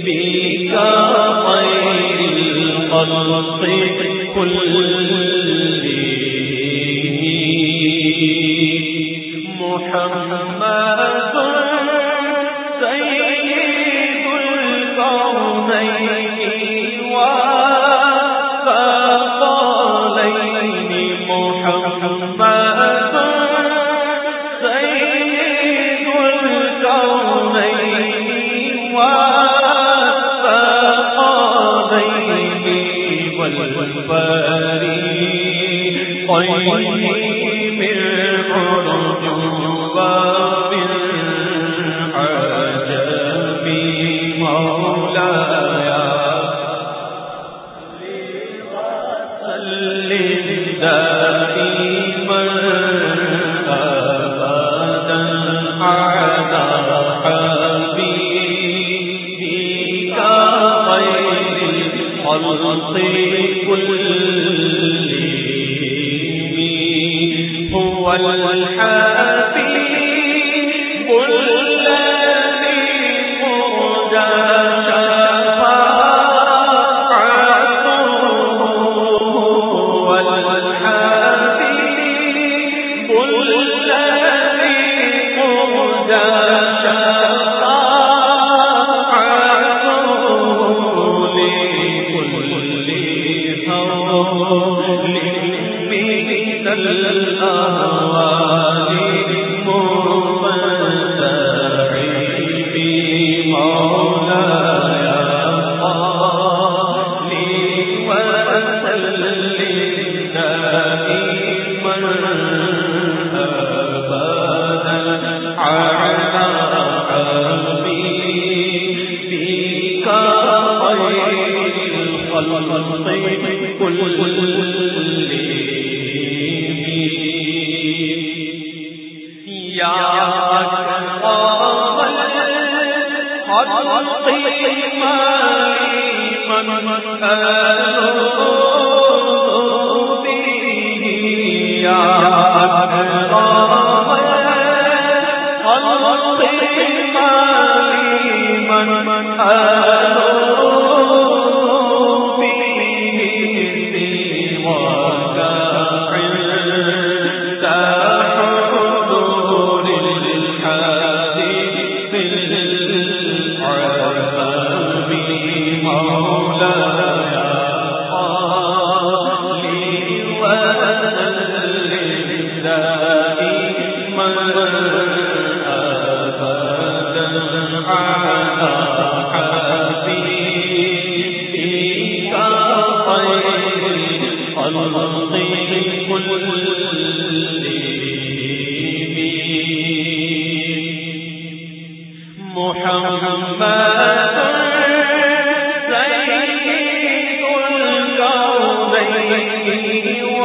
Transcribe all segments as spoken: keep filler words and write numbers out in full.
بك خير الخلق كلهم محمد سيد الكونين والثقلين محمد سيد الكونين والثقلين والفريقين من عرجوبة بالعجب مولاي صل دائما أبدا على حبيبك خير الخلق كلهم هو الحبيب الذي قرجى شفاعته هو الحبيب الذي قرجى شفاعته لكل هول من الأهوال مفتح في مولاي صل وسلم دائما أبدا على حبيبك خير الخلق كلهم يا أكرم الخلق من ألوذ به يا أكرم الخلق من ألوذ به سواك عند حضور الحادث بالعذاب مولاي صل وسلم دائما أبدا على حبيبك خير الخلق كلهم محمد سيد الكونين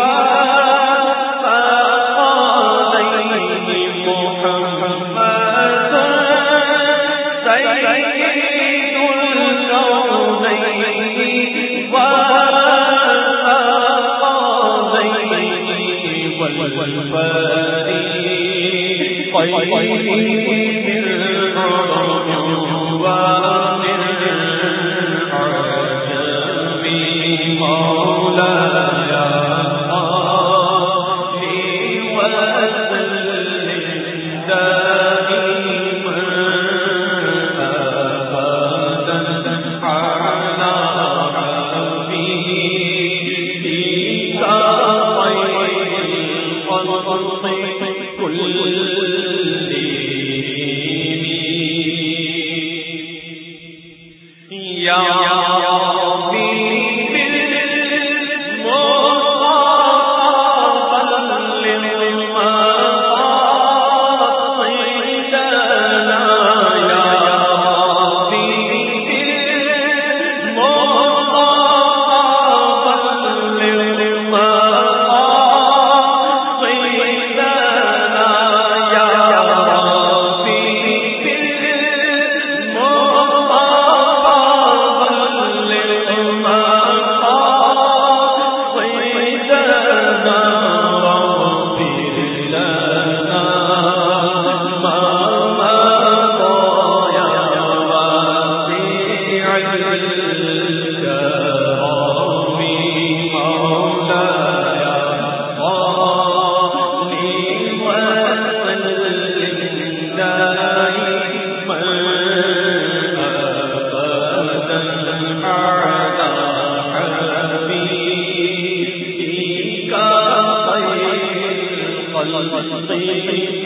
والثقلين محمد سيد الكونين والثقلين والفريقين من عرجوبة بالعجب مولاي صل وسلم دائما أبدا على حبيبك خير الخلق كلهم يا الخلق